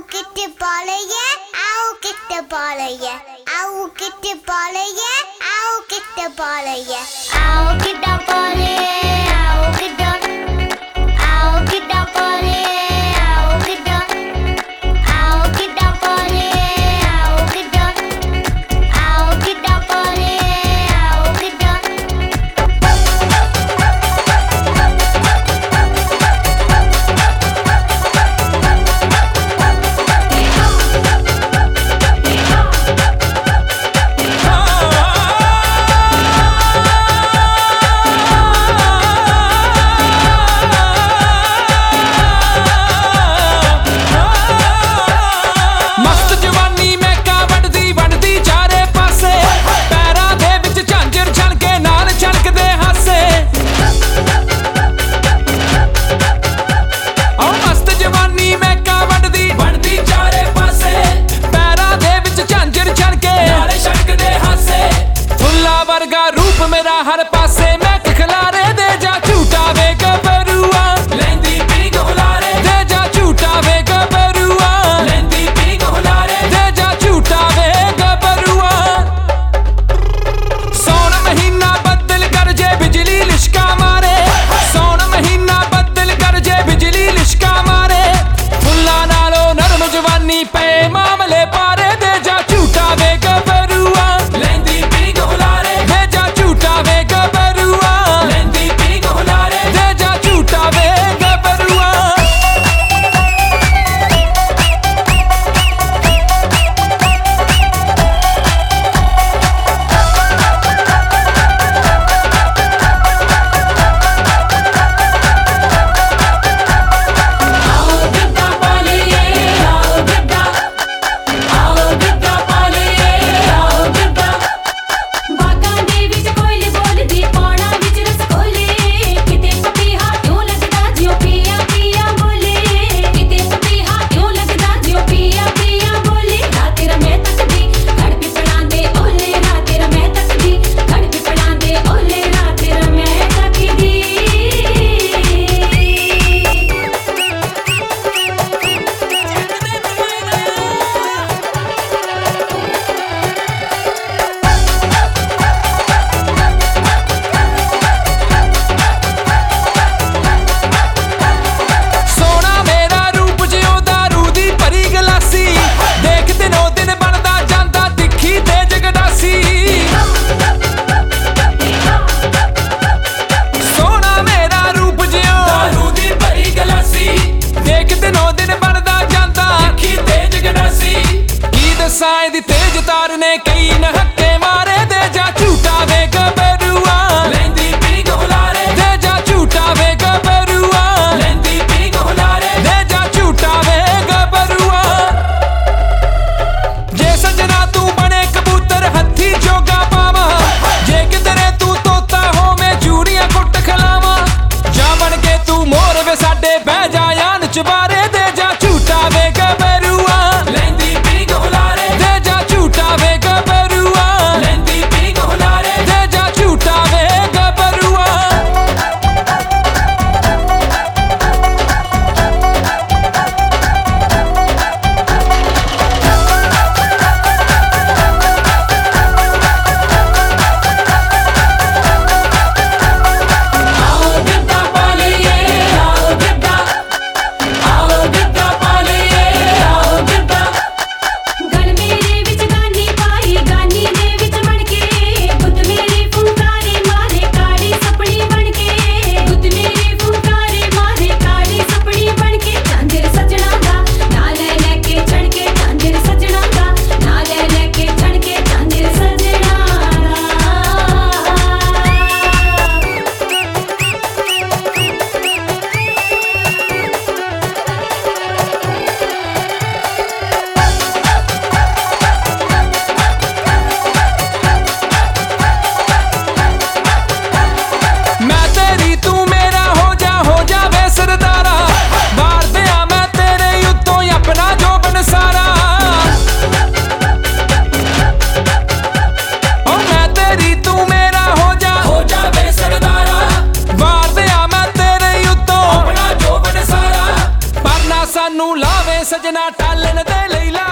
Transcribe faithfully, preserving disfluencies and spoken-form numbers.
किट्टे पालैया आओ किट्टे पालैया आओ किट्टे पालैया आओ किट्टे पालैया आओ किट्टा पालैया आओ किट्टा आओ किट्टा पालैया आओ किट्टा आओ किट्टा पालैया आओ किट्टा आओ किट्टा पालैया आओ किट्टा रूप मेरा हर पासे मैं खिलारे दे जा झूठा वे गबरुआ लेंदी पी गुलारे दे जा झूठा वे गबरुआ लेंदी पी गुलारे दे जा झूठा वे गबरुआ सौन महीना बदल कर जे बिजली लिशका मारे सौन महीना बदल कर जे बिजली लिशका मारे फुल्ला नालो नरम जवानी पे मामले पारे दे जा झूठा वे गबरुआ लेंदी पी गुलारे वे गबरुआ लेंदी पी गुलारे दे जा झूठा वे गबरुआ आओ गिद्दा पालिए आओ गिद्दा आओ गिद्दा पालिए आओ गिद्दा बागा दे विच कोयले बोलदी पाना विच रस कोले किते पपीहा क्यों लगदा जियो पिया पिया बोले किते पपीहा क्यों लगदा जियो पिया पिया बोले रात तेरा मैं तकदी घड़ पिपड़ा दे ओले रात तेरा मैं तकदी घड़ पिपड़ा दे ओले रात तेरा मैं तकदी सोना मेरा रूप जियो दारू दी भरी गलासी देख दिनों दिन बनदा जांदा दिखी तेज गडासी सोना मेरा रूप जियो दारू दी भरी गलासी देख दिनों दिन बनदा जांदा दिखी तेज गडासी की दसां दी तेज तार ने कई नहक्के मारे दे जा झूठा वे गबरुआ लेंदी पी गुलारे दे जा झूठा वे गबरुआ लेंदी पी गुलारे दे जा झूठा वे गबरुआ जे सजना तू बने कबूतर हत्थी जोगा पावा जे किधरे तू तोता हो मैं चूड़ियां कुट खलावा जा बन के तू मोर वे साडे बह जा यान चबारे दे जा झूठा वे गबरुआ लेंदी पी गुलारे दे जा झूठा वे गबरुआ लेंदी पी गुलारे दे जा झूठा वे गबरुआ आओ गिद्दा पालिए आओ गिद्दा आओ गिद्दा ਲਾਵੇ ਸਜਣਾ ਟਾਲਣ ਦੇ ਲਈ ਲਾ